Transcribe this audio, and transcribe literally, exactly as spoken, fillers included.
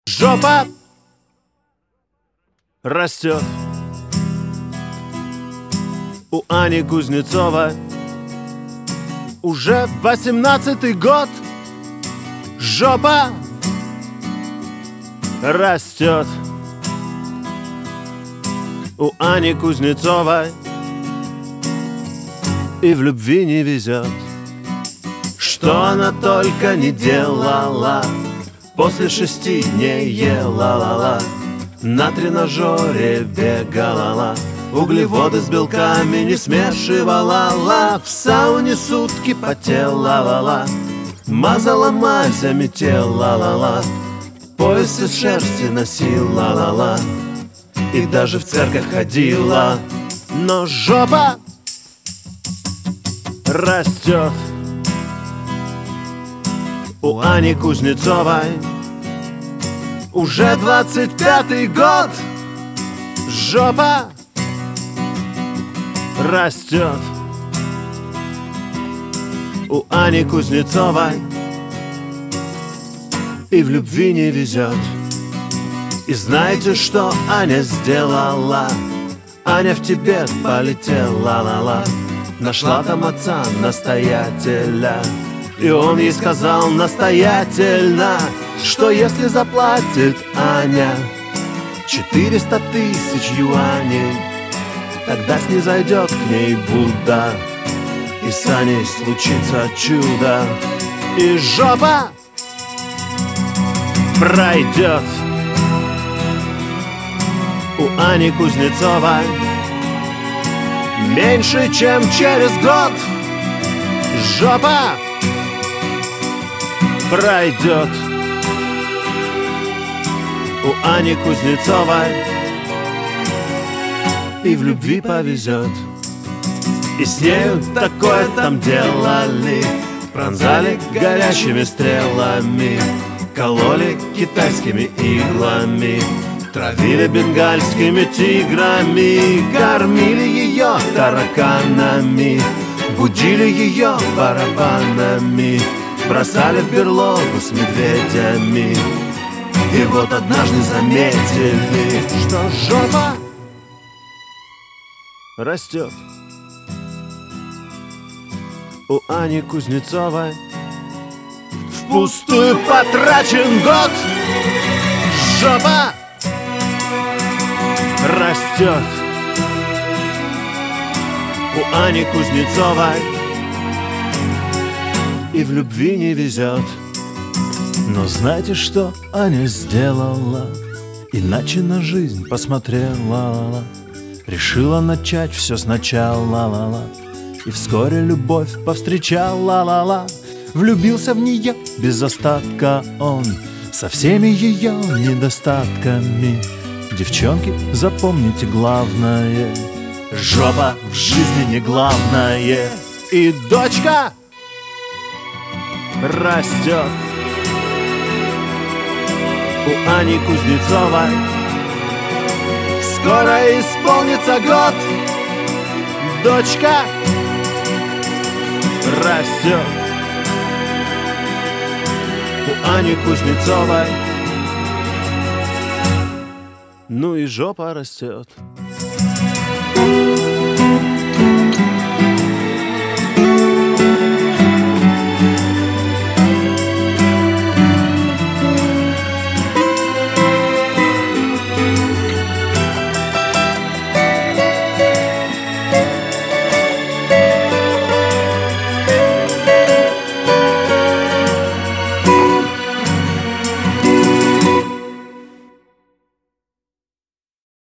Жопа растет у Ани Кузнецовой уже восемнадцатый год. Жопа растет у Ани Кузнецовой и в любви не везет. Что она только не делала, после шести не ела-ла-ла, на тренажере бегала-ла, углеводы с белками не смешивала-ла, в сауне сутки потела-ла-ла, мазала мазями тела-ла-ла, пояс из шерсти носила-ла-ла, и даже в церковь ходила. Но жопа растет у Ани Кузнецовой уже двадцать пятый год. Жопа растет у Ани Кузнецовой и в любви не везет. И знаете, что Аня сделала? Аня в Тибет полетела, ла-ла, нашла там отца настоятеля, и он ей сказал настоятельно, что если заплатит Аня четыреста тысяч юаней, тогда снизойдет к ней Будда, и с Аней случится чудо, и жопа пройдет у Ани Кузнецовой меньше, чем через год. Жопа пройдет у Ани Кузнецовой и в любви повезет. И с нею такое там делали, пронзали горячими стрелами, кололи китайскими иглами, травили бенгальскими тиграми, кормили ее тараканами, будили ее барабанами, бросали в берлогу с медведями. И вот однажды заметили, что жопа растет у Ани Кузнецовой. Впустую потрачен год. Жопа растет у Ани Кузнецовой и в любви не везет. Но знаете, что Аня сделала? Иначе на жизнь посмотрела, решила начать все сначала, ла-ла, и вскоре любовь повстречала, ла-ла, влюбился в нее без остатка он, со всеми ее недостатками. Девчонки, запомните главное: жопа в жизни не главное. И дочка растет у Ани Кузнецовой, скоро исполнится год. Дочка растет у Ани Кузнецовой, ну и жопа растет.